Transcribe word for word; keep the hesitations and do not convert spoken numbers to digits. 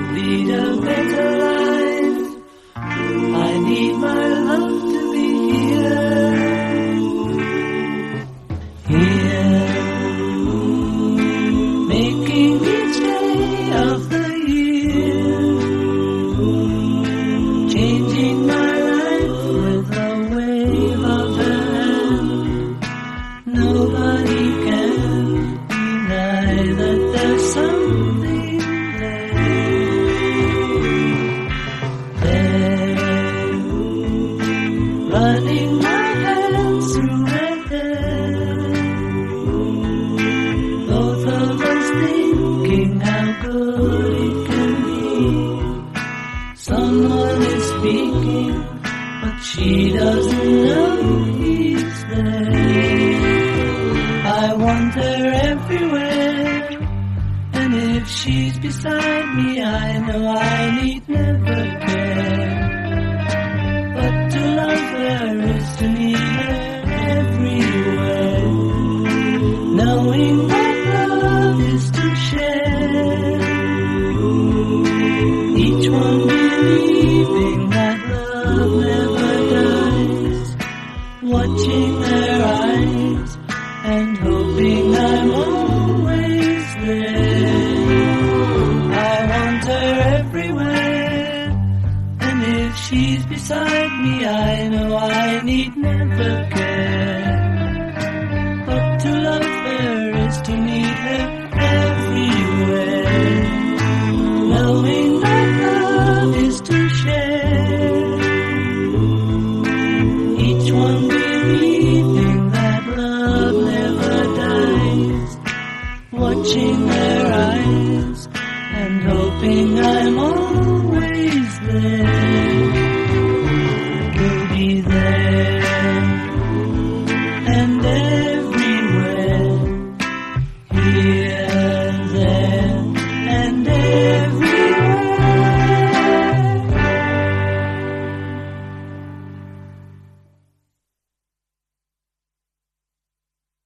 lead a better life. I need my love to be here, here, making each day of the year, changing my life with a wave of her hand. Nobody can deny that there's something running my hands through her hair, both of us thinking how good it can be. Someone is speaking, but she doesn't know he's there. I want her everywhere, and if she's beside me, I know I need never care. To love her is to need her everywhere, knowing that love is to share, each one believing that love never dies, watching her eyes and hoping I'm always there. I want her everywhere, and if she's beside me, I know I need never care. But to love her is to need her everywhere, knowing that love is to share, each one believing that love never dies, watching her eyes and hoping I'm always there.